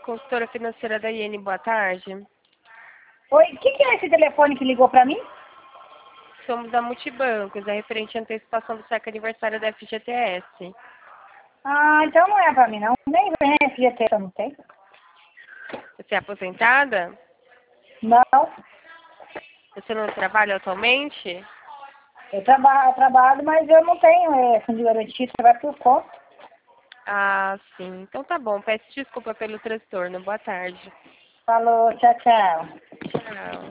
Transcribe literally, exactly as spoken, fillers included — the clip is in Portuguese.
consultora financeira da Iene, boa tarde. Oi, o que, que é esse telefone que ligou pra mim? Somos da Multibancos, é referente à antecipação do cheque aniversário da F G T S. Ah, então não é pra mim não. Nem F G T eu não tenho. Você é aposentada? Não, Você não trabalha atualmente? eu trabalho, eu trabalho, mas eu não tenho é, fundo de garantia, você vai por conta. Ah, sim. Então tá bom. Peço desculpa pelo transtorno. Boa tarde. Falou, tchau, tchau. Tchau.